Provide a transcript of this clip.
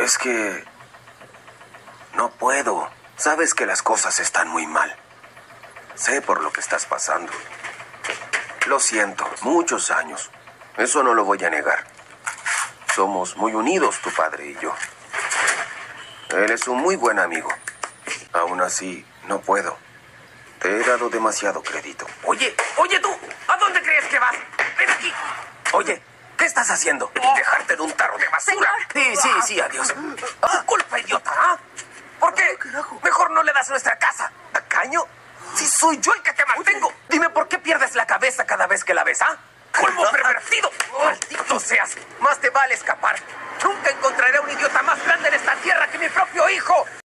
Es que... no puedo. Sabes que las cosas están muy mal. Sé por lo que estás pasando. Lo siento, muchos años. Eso no lo voy a negar. Somos muy unidos, tu padre y yo. Él es un muy buen amigo. Aún así, no puedo. Te he dado demasiado crédito. Oye tú, ¿a dónde crees que vas? Ven aquí. Oye, ¿qué estás haciendo? ¿Dejarte de un tarro de basura? Sí, adiós. ¡Tu culpa, idiota! ¿Ah? ¿Por qué? Mejor no le das nuestra casa. ¿Tacaño? Si soy yo el que te mantengo. Dime por qué pierdes la cabeza cada vez que la ves, ¿ah? ¡Colmo pervertido! ¡Maldito seas! Más te vale escapar. Nunca encontraré un idiota más grande en esta tierra que mi propio hijo.